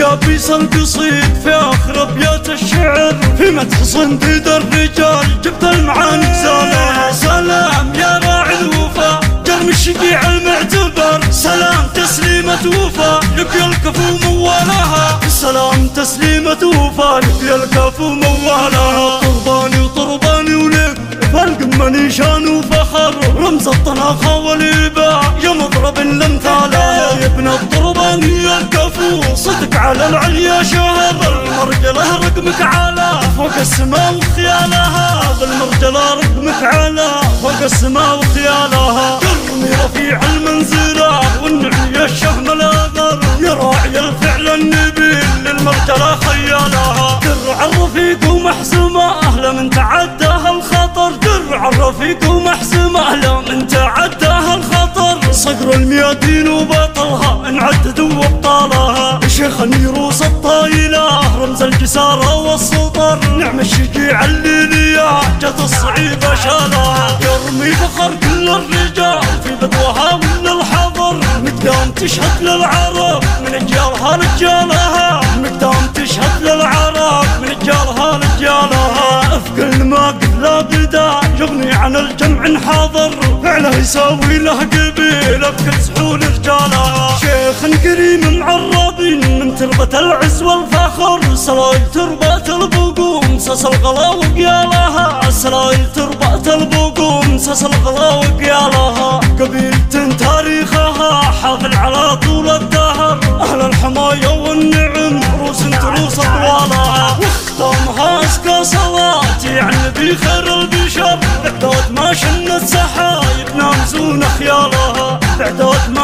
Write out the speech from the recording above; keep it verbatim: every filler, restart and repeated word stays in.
اليابس القصيد في آخر أبيات الشعر في مدح صنديد الرجال جبت المعاني زالها. سلام يا راعي الوفا جرم الشقيع المعتبر، سلام تسليمة وفا لك يا الكفو موالها. سلام تسليمة وفا لك يا الكفو موالها. طرباني وطرباني ولك فالقمة نيشان وفخر، رمز الطناخة والإباع يا مضرب الامثالها. يا ابن الطرباني يا الكفو صدق على العليا شهر، المرجلة رقمك عالى فوق السماء وخيالها. بالمرجلة رقمك عالى فوق السماء وخيالها. كرمي رفيع المنزلة والنعي الشهم الأثر، يا راعي الفعل النبيل للمرجلة خيالها. درع الرفيق ومحسومة أهلا من تعداها الخطر، درع الرفيق ومحسومة أهلا من تعداها الخطر. صقر الميادين وبطلها انعدد وابطالها، شيخ النيروس الطايلة رمز الجسارة والسطر. نعم الشجيع الليلية جت الصعيبة شالها، يرمي فخر كل الرجال في بدوها من الحضر. مقدام تشهد للعرب من رجالها رجالها، مقدام تشهد للعرب من رجالها رجالها. في كل موقف لا بدا يغني عن الجمع انحاضر، فعله يساوي له قبيله بكل سحول رجالها. شيخ كريم معربين من تربة العز والفخر، سلايل تربة البقوم ساس الغلا وقيالها. سلايل تربة البقوم ساس الغلا وقيالها. قبيلة تاريخها حافل على طول الدهر، أهل الحماية والنعم روس تروس أطوالها. واختامها أزكى صلاتي عن نبي خير البشر، بعدود ما شنت سحايب نامزون خيالها. بعدود